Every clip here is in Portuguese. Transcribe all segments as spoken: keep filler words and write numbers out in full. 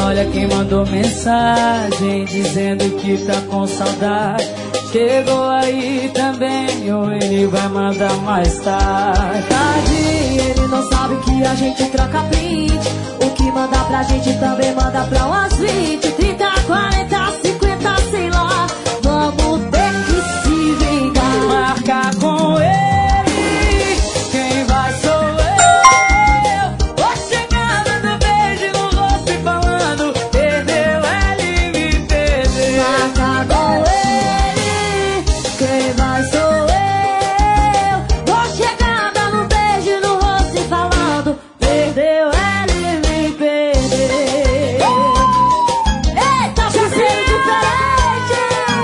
olha quem mandou mensagem dizendo que tá com saudade. Chegou aí também, ou ele vai mandar mais tarde. Tarde, ele não sabe que a gente troca print. O que manda pra gente também manda pra umas vinte, trinta, quarenta, cinquenta, sei lá. Vamos ter que se vingar. Marcar com ele, quem vai sou eu. Vou chegando do beijo no rosto e falando, perdeu, ele me perdeu. Marcar com ele, quem vai sou eu. Vou chegando no beijo no rosto e falando, perdeu, ele me perdeu. Eita, Brasil diferente!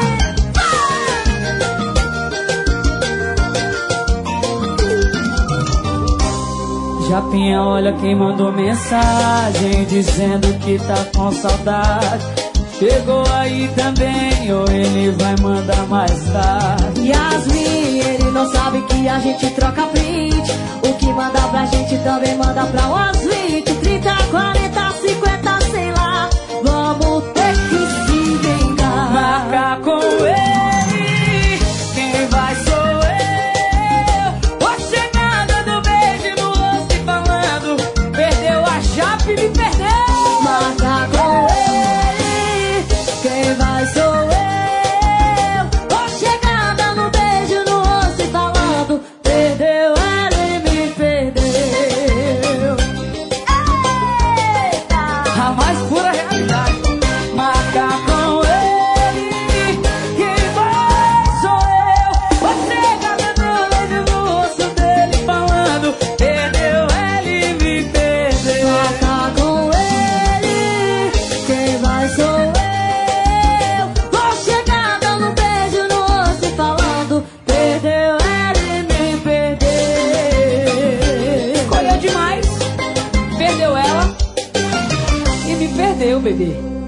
Japinha, olha quem mandou mensagem dizendo que tá com saudade. Chegou aí também, ou ele vai mandar mais tarde. Yasmin, ele não sabe que a gente troca print. O que manda pra gente também manda pra umas vinte, trinta, quarenta, cinquenta, sei lá. Vamos ter que se vingar. Marcar com ele, quem vai sou eu. Vou chegando do beijo no rosto e falando, perdeu a chapa e me perdeu. Marcar com ele, quem vai sou eu. Vou chegando no beijo no rosto e falando, perdeu, ele me perdeu. Eita! A mais pura realidade. Marcar com ele, quem vai sou eu. Vou chegando do beijo no rosto dele falando, perdeu, ele me perdeu. Marcar com ele, quem vai sou eu. Vou chegando no beijo no rosto e falando, perdeu, ele me perdeu. Escolheu demais, perdeu ela e me perdeu, bebê.